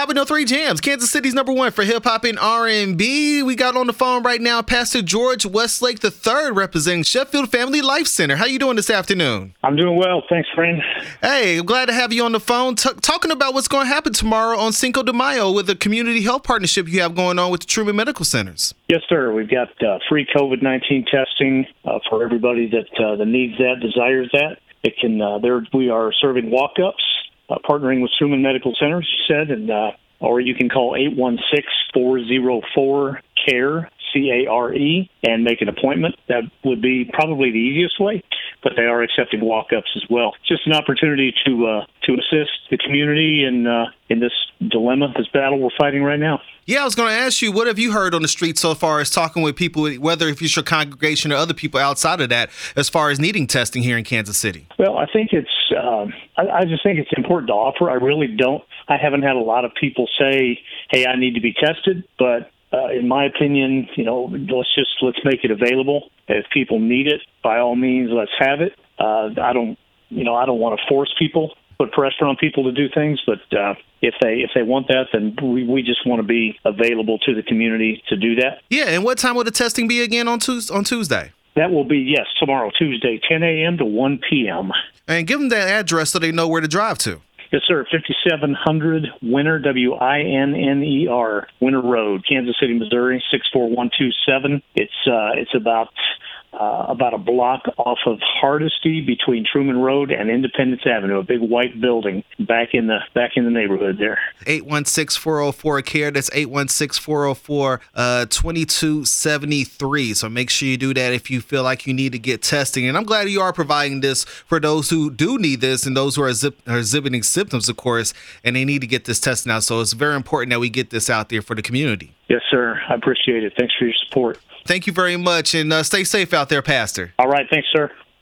Hot 103 Jams, Kansas City's #1 for hip hop and R&B. We got on the phone right now Pastor George Westlake III, representing Sheffield Family Life Center. How you doing this afternoon? I'm doing well, thanks, friend. Hey, I'm glad to have you on the phone. Talking about what's going to happen tomorrow on Cinco de Mayo with the community health partnership you have going on with the Truman Medical Centers. Yes, sir. We've got free COVID-19 testing for everybody that needs that, desires that. It can. We are serving walk-ups. Partnering with Truman Medical Centers, you said, and or you can call 816-404-CARE, C-A-R-E, and make an appointment. That would be probably the easiest way, but they are accepting walk-ups as well. Just an opportunity to assist the community in this dilemma, this battle we're fighting right now. Yeah, I was going to ask you, what have you heard on the street so far as talking with people, whether if it's your congregation or other people outside of that, as far as needing testing here in Kansas City? Well, I think it's, I just think it's important to offer. I haven't had a lot of people say, hey, I need to be tested, but in my opinion, let's make it available. If people need it, by all means, let's have it. I don't want to force people, put pressure on people to do things, but if they want that, then we just want to be available to the community to do that. Yeah, and what time will the testing be again on Tuesday? That will be, tomorrow, Tuesday, 10 a.m. to 1 p.m. And give them that address so they know where to drive to. Yes, sir. 5700 Winter, W-I-N-N-E-R, Winter Road, Kansas City, Missouri, 64127. It's about a block off of Hardesty between Truman Road and Independence Avenue, a big white building back in the neighborhood there. 816-404-CARE. That's 816-404-2273. So make sure you do that if you feel like you need to get testing. And I'm glad you are providing this for those who do need this and those who are exhibiting symptoms, of course, and they need to get this tested out. So it's very important that we get this out there for the community. Yes, sir. I appreciate it. Thanks for your support. Thank you very much, and stay safe out there, Pastor. All right. Thanks, sir.